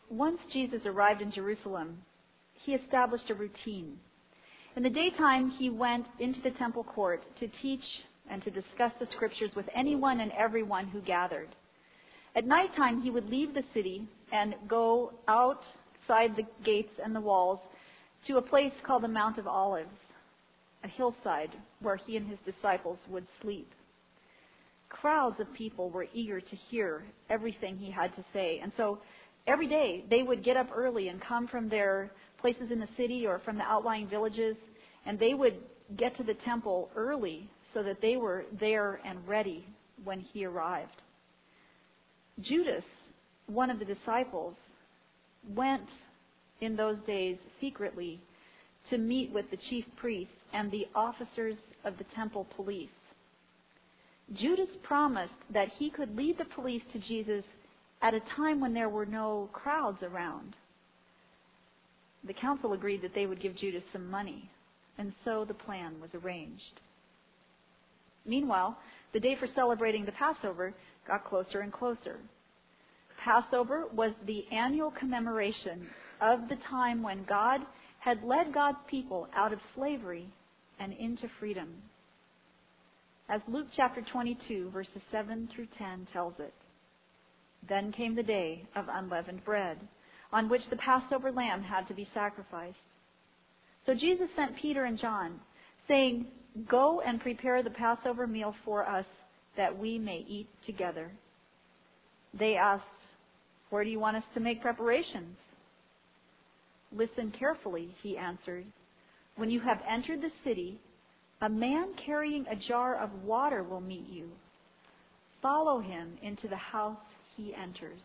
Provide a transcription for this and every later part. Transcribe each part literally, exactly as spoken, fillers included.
once Jesus arrived in Jerusalem, he established a routine. In the daytime, he went into the temple court to teach and to discuss the scriptures with anyone and everyone who gathered. At nighttime, he would leave the city and go outside the gates and the walls to a place called the Mount of Olives, a hillside where he and his disciples would sleep. Crowds of people were eager to hear everything he had to say. And so every day they would get up early and come from their places in the city or from the outlying villages, and they would get to the temple early so that they were there and ready when he arrived. Judas, one of the disciples, went in those days secretly to meet with the chief priests and the officers of the temple police. Judas promised that he could lead the police to Jesus at a time when there were no crowds around. The council agreed that they would give Judas some money, and so the plan was arranged. Meanwhile, the day for celebrating the Passover got closer and closer. Passover was the annual commemoration of the time when God had led God's people out of slavery and into freedom. As Luke chapter twenty-two, verses seven through ten tells it, "Then came the day of unleavened bread, on which the Passover lamb had to be sacrificed. So Jesus sent Peter and John, saying, 'Go and prepare the Passover meal for us, that we may eat together.' They asked, 'Where do you want us to make preparations?' 'Listen carefully,' he answered. 'When you have entered the city, a man carrying a jar of water will meet you. Follow him into the house he enters.'"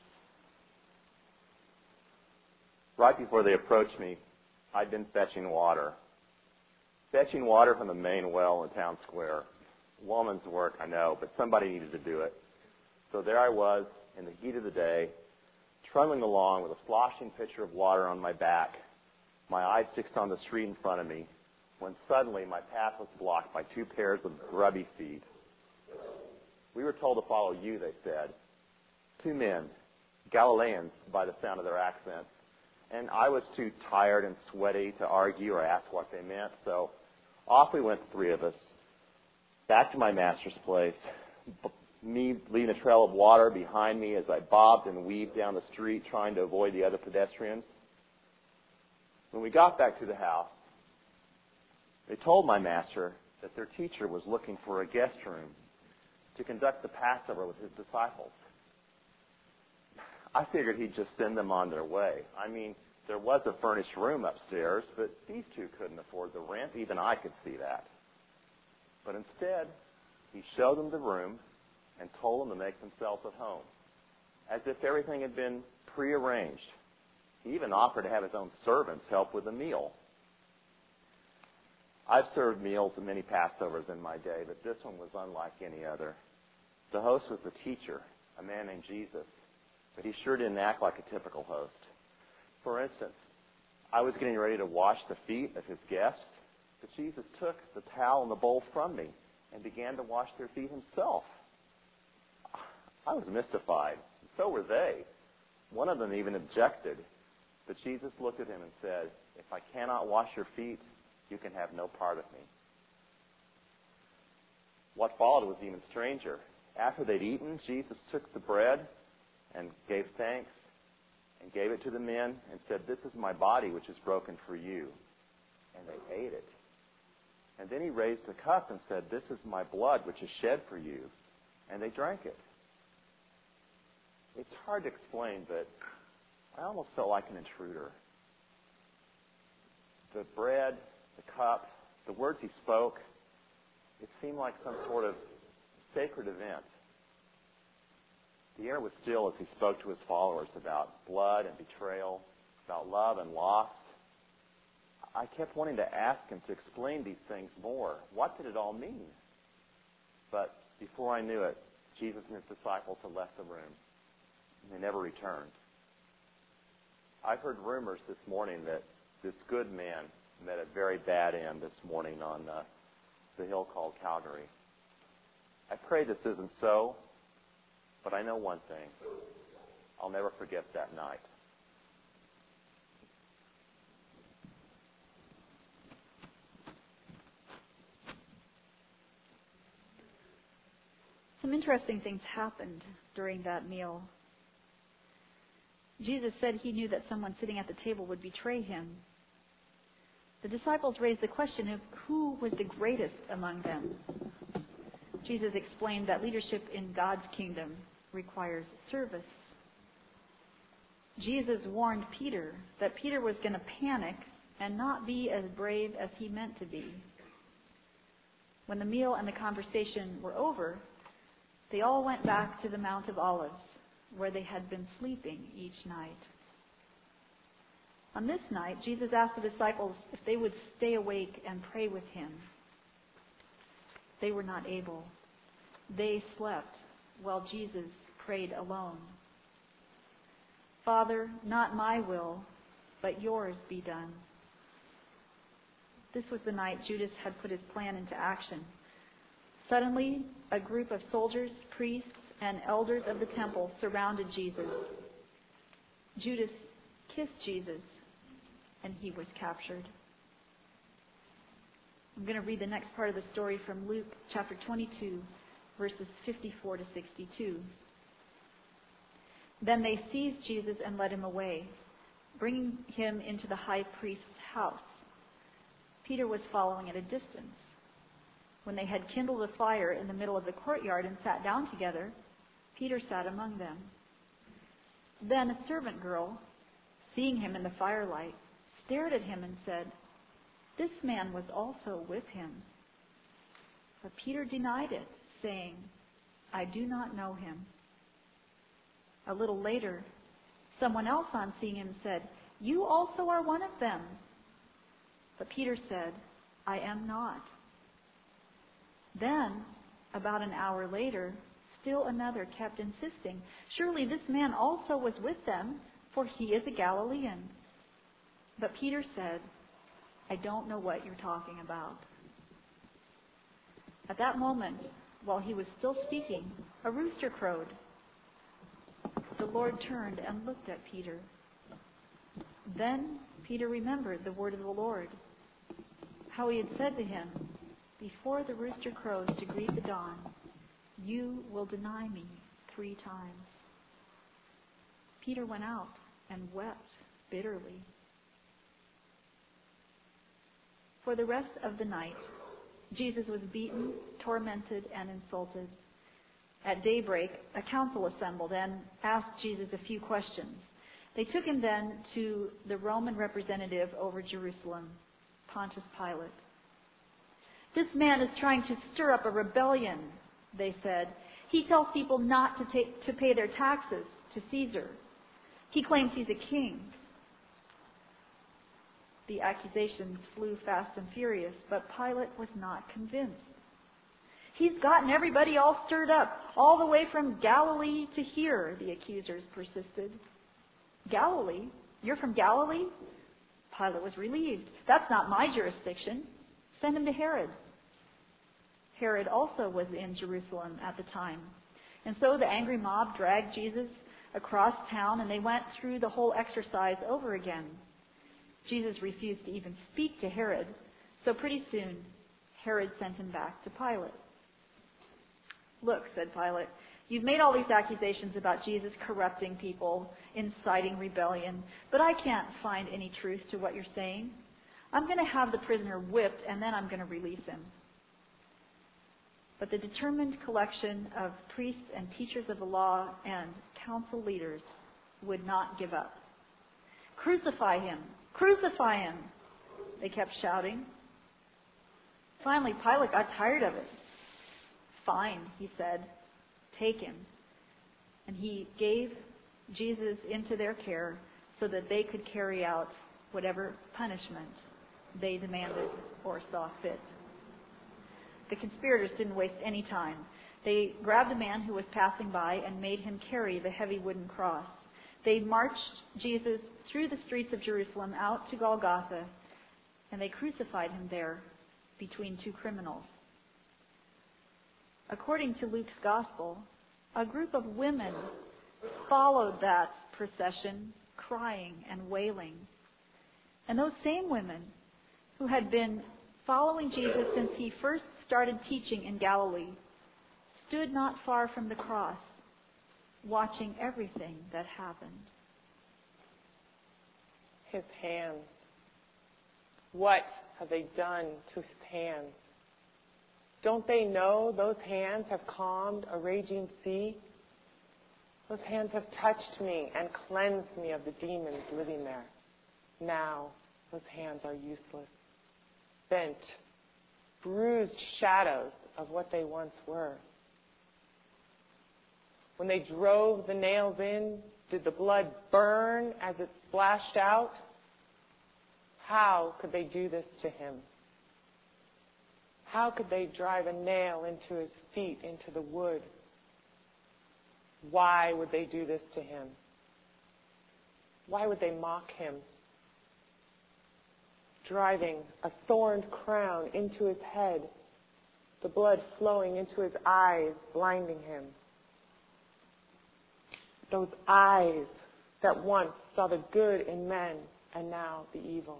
Right before they approached me, I'd been fetching water. Fetching water from the main well in town square. Woman's work, I know, but somebody needed to do it. So there I was, in the heat of the day, trundling along with a sloshing pitcher of water on my back, my eyes fixed on the street in front of me, when suddenly my path was blocked by two pairs of grubby feet. "We were told to follow you," they said. Two men, Galileans by the sound of their accents. And I was too tired and sweaty to argue or ask what they meant, so off we went, the three of us, back to my master's place, me leaving a trail of water behind me as I bobbed and weaved down the street trying to avoid the other pedestrians. When we got back to the house, they told my master that their teacher was looking for a guest room to conduct the Passover with his disciples. I figured he'd just send them on their way. I mean, there was a furnished room upstairs, but these two couldn't afford the rent. Even I could see that. But instead, he showed them the room and told them to make themselves at home, as if everything had been prearranged. He even offered to have his own servants help with the meal. I've served meals at many Passovers in my day, but this one was unlike any other. The host was the teacher, a man named Jesus, but he sure didn't act like a typical host. For instance, I was getting ready to wash the feet of his guests, but Jesus took the towel and the bowl from me and began to wash their feet himself. I was mystified. So were they. One of them even objected, but Jesus looked at him and said, "If I cannot wash your feet, you can have no part of me." What followed was even stranger. After they'd eaten, Jesus took the bread and gave thanks and gave it to the men and said, "This is my body, which is broken for you." And they ate it. And then he raised a cup and said, "This is my blood, which is shed for you." And they drank it. It's hard to explain, but I almost felt like an intruder. The bread, the cup, the words he spoke, it seemed like some sort of sacred event. The air was still as he spoke to his followers about blood and betrayal, about love and loss. I kept wanting to ask him to explain these things more. What did it all mean? But before I knew it, Jesus and his disciples had left the room, and they never returned. I've heard rumors this morning that this good man met a very bad end this morning on uh, the hill called Calgary. I pray this isn't so, but I know one thing. I'll never forget that night. Some interesting things happened during that meal. Jesus said he knew that someone sitting at the table would betray him. The disciples raised the question of who was the greatest among them. Jesus explained that leadership in God's kingdom requires service. Jesus warned Peter that Peter was going to panic and not be as brave as he meant to be. When the meal and the conversation were over, they all went back to the Mount of Olives, where they had been sleeping each night. On this night, Jesus asked the disciples if they would stay awake and pray with him. They were not able. They slept while Jesus prayed alone. Father, not my will, but yours be done. This was the night Judas had put his plan into action. Suddenly, a group of soldiers, priests, and elders of the temple surrounded Jesus. Judas kissed Jesus, and he was captured. I'm going to read the next part of the story from Luke chapter twenty-two, verses fifty-four to sixty-two. Then they seized Jesus and led him away, bringing him into the high priest's house. Peter was following at a distance. When they had kindled a fire in the middle of the courtyard and sat down together, Peter sat among them. Then a servant girl, seeing him in the firelight, stared at him and said, "This man was also with him." But Peter denied it, saying, "I do not know him." A little later, someone else on seeing him said, "You also are one of them." But Peter said, "I am not." Then, about an hour later, still another kept insisting, "Surely this man also was with them, for he is a Galilean." But Peter said, "I don't know what you're talking about." At that moment, while he was still speaking, a rooster crowed. The Lord turned and looked at Peter. Then Peter remembered the word of the Lord, how he had said to him, "Before the rooster crows to greet the dawn, you will deny me three times." Peter went out and wept bitterly. For the rest of the night, Jesus was beaten, tormented, and insulted. At daybreak, a council assembled and asked Jesus a few questions. They took him then to the Roman representative over Jerusalem, Pontius Pilate. "This man is trying to stir up a rebellion," they said. "He tells people not to, take, to pay their taxes to Caesar. He claims he's a king." The accusations flew fast and furious, but Pilate was not convinced. "He's gotten everybody all stirred up, all the way from Galilee to here," the accusers persisted. "Galilee? You're from Galilee?" Pilate was relieved. "That's not my jurisdiction. Send him to Herod." Herod also was in Jerusalem at the time. And so the angry mob dragged Jesus across town, and they went through the whole exercise over again. Jesus refused to even speak to Herod, so pretty soon Herod sent him back to Pilate. "Look," said Pilate, "you've made all these accusations about Jesus corrupting people, inciting rebellion, but I can't find any truth to what you're saying. I'm going to have the prisoner whipped, and then I'm going to release him." But the determined collection of priests and teachers of the law and council leaders would not give up. "Crucify him! Crucify him!" they kept shouting. Finally, Pilate got tired of it. "Fine," he said, "take him." And he gave Jesus into their care so that they could carry out whatever punishment they demanded or saw fit. The conspirators didn't waste any time. They grabbed a man who was passing by and made him carry the heavy wooden cross. They marched Jesus through the streets of Jerusalem out to Golgotha, and they crucified him there between two criminals. According to Luke's gospel, a group of women followed that procession, crying and wailing. And those same women who had been following Jesus since he first started teaching in Galilee stood not far from the cross, watching everything that happened. His hands. What have they done to his hands? Don't they know those hands have calmed a raging sea? Those hands have touched me and cleansed me of the demons living there. Now, those hands are useless, bent, bruised shadows of what they once were. When they drove the nails in, did the blood burn as it splashed out? How could they do this to him? How could they drive a nail into his feet, into the wood? Why would they do this to him? Why would they mock him? Driving a thorned crown into his head, the blood flowing into his eyes, blinding him. Those eyes that once saw the good in men and now the evil.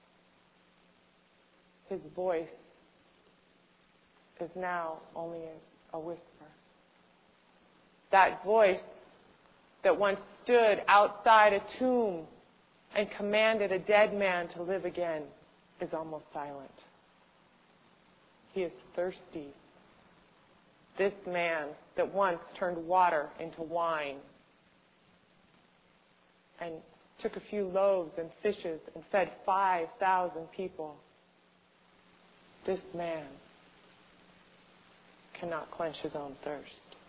His voice is now only a whisper. That voice that once stood outside a tomb and commanded a dead man to live again is almost silent. He is thirsty. This man that once turned water into wine and took a few loaves and fishes and fed five thousand people, this man cannot quench his own thirst.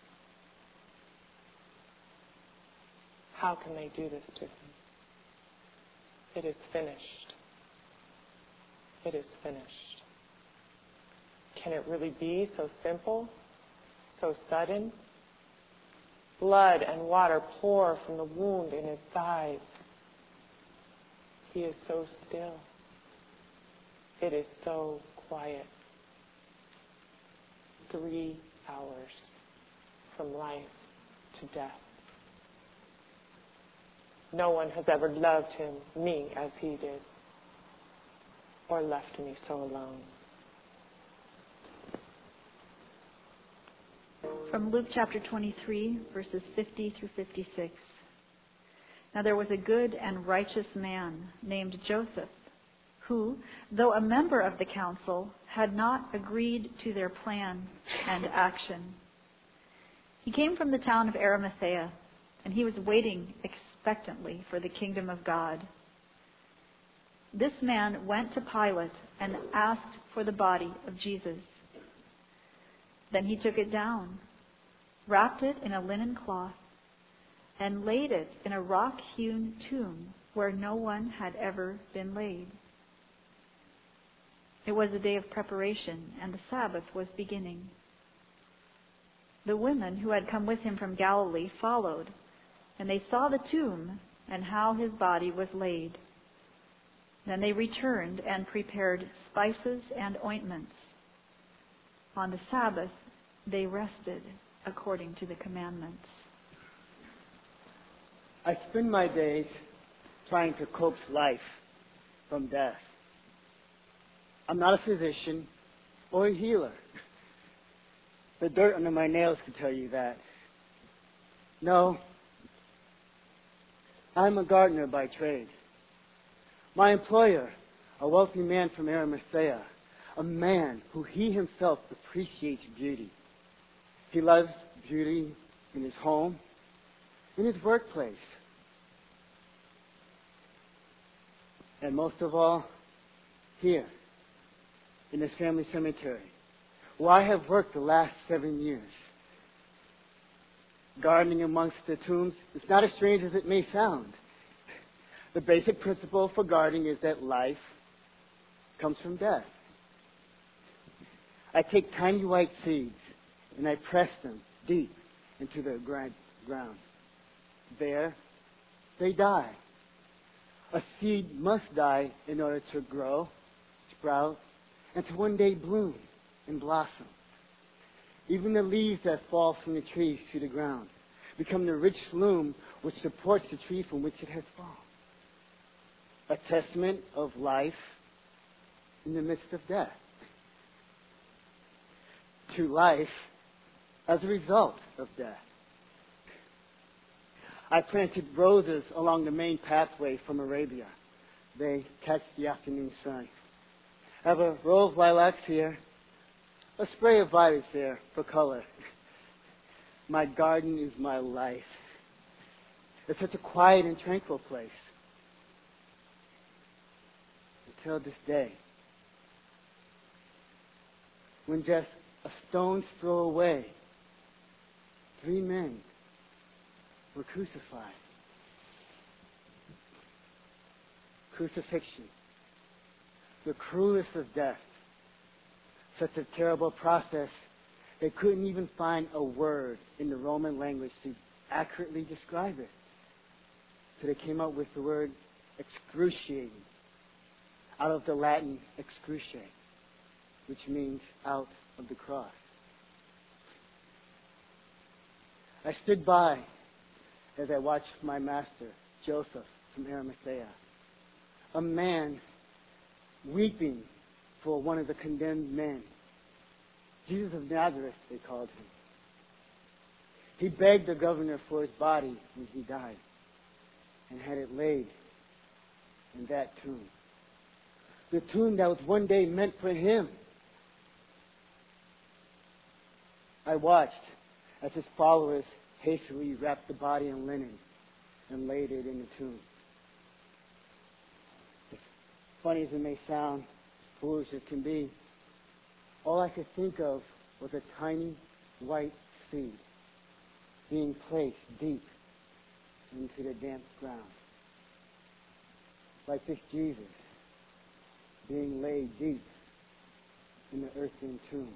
How can they do this to him? It is finished. It is finished. Can it really be so simple, so sudden? Blood and water pour from the wound in his thighs. He is so still. It is so quiet. Three hours from life to death. No one has ever loved him, me, as he did, or left me so alone. From Luke chapter twenty-three, verses fifty through fifty-six. Now there was a good and righteous man named Joseph, who, though a member of the council, had not agreed to their plan and action. He came from the town of Arimathea, and he was waiting expectantly for the kingdom of God. This man went to Pilate and asked for the body of Jesus. Then he took it down, wrapped it in a linen cloth, and laid it in a rock-hewn tomb where no one had ever been laid. It was a day of preparation, and the Sabbath was beginning. The women who had come with him from Galilee followed, and they saw the tomb and how his body was laid. Then they returned and prepared spices and ointments. On the Sabbath, they rested according to the commandments. I spend my days trying to coax life from death. I'm not a physician or a healer. The dirt under my nails can tell you that. No, I'm a gardener by trade. My employer, a wealthy man from Arimathea, a man who he himself appreciates beauty. He loves beauty in his home, in his workplace, and most of all, here, in this family cemetery, where I have worked the last seven years. Gardening amongst the tombs is not as strange as it may sound. The basic principle for gardening is that life comes from death. I take tiny white seeds and I press them deep into the ground. There, they die. A seed must die in order to grow, sprout, and to one day bloom and blossom. Even the leaves that fall from the trees to the ground become the rich loam which supports the tree from which it has fallen. A testament of life in the midst of death. To life, as a result of death. I planted roses along the main pathway from Arabia. They catch the afternoon sun. I have a row of lilacs here, a spray of violets there for color. My garden is my life. It's such a quiet and tranquil place. Until this day, when just a stone's throw away, three men were crucified. Crucifixion, the cruelest of death. Such a terrible process, they couldn't even find a word in the Roman language to accurately describe it. So they came up with the word excruciating, out of the Latin excruciate, which means out of the cross. I stood by as I watched my master, Joseph from Arimathea, a man weeping for one of the condemned men. Jesus of Nazareth, they called him. He begged the governor for his body when he died and had it laid in that tomb. The tomb that was one day meant for him. I watched as his followers hastily wrapped the body in linen and laid it in the tomb. As funny as it may sound, as foolish as it can be, all I could think of was a tiny white seed being placed deep into the damp ground. Like this Jesus being laid deep in the earthen tomb.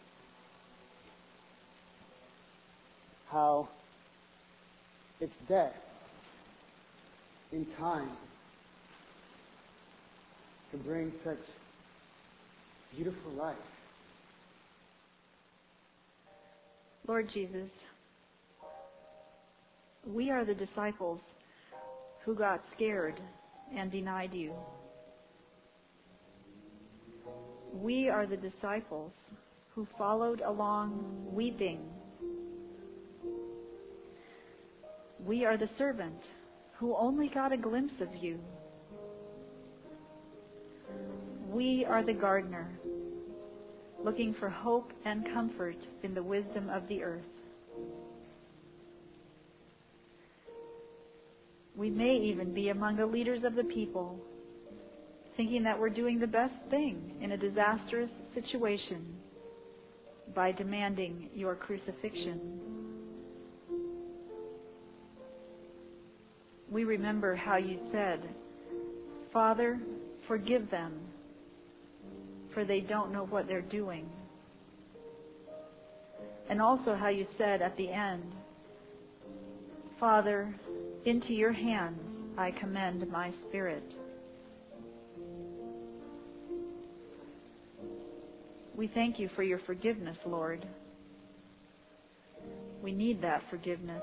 How its death in time to bring such beautiful life. Lord Jesus, we are the disciples who got scared and denied you. We are the disciples who followed along weeping. We are the servant who only got a glimpse of you. We are the gardener looking for hope and comfort in the wisdom of the earth. We may even be among the leaders of the people, thinking that we're doing the best thing in a disastrous situation by demanding your crucifixion. We remember how you said, "Father, forgive them, for they don't know what they're doing." And also how you said at the end, "Father, into your hands I commend my spirit." We thank you for your forgiveness, Lord. We need that forgiveness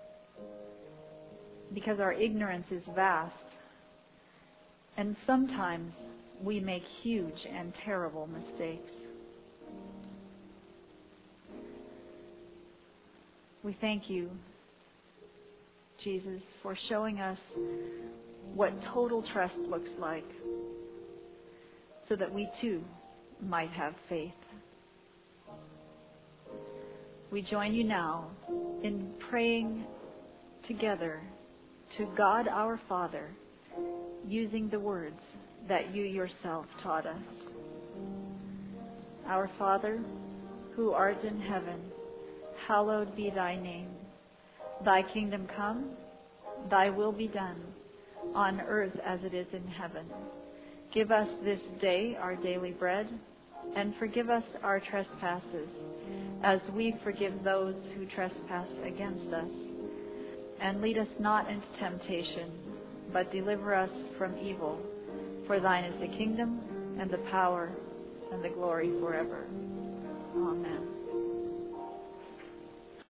because our ignorance is vast, and sometimes we make huge and terrible mistakes. We thank you, Jesus, for showing us what total trust looks like so that we too might have faith. We join you now in praying together to God our Father using the words that you yourself taught us. Our Father, who art in heaven, hallowed be thy name. Thy kingdom come, thy will be done, on earth as it is in heaven. Give us this day our daily bread, and forgive us our trespasses, as we forgive those who trespass against us. And lead us not into temptation, but deliver us from evil. For thine is the kingdom, and the power, and the glory forever. Amen.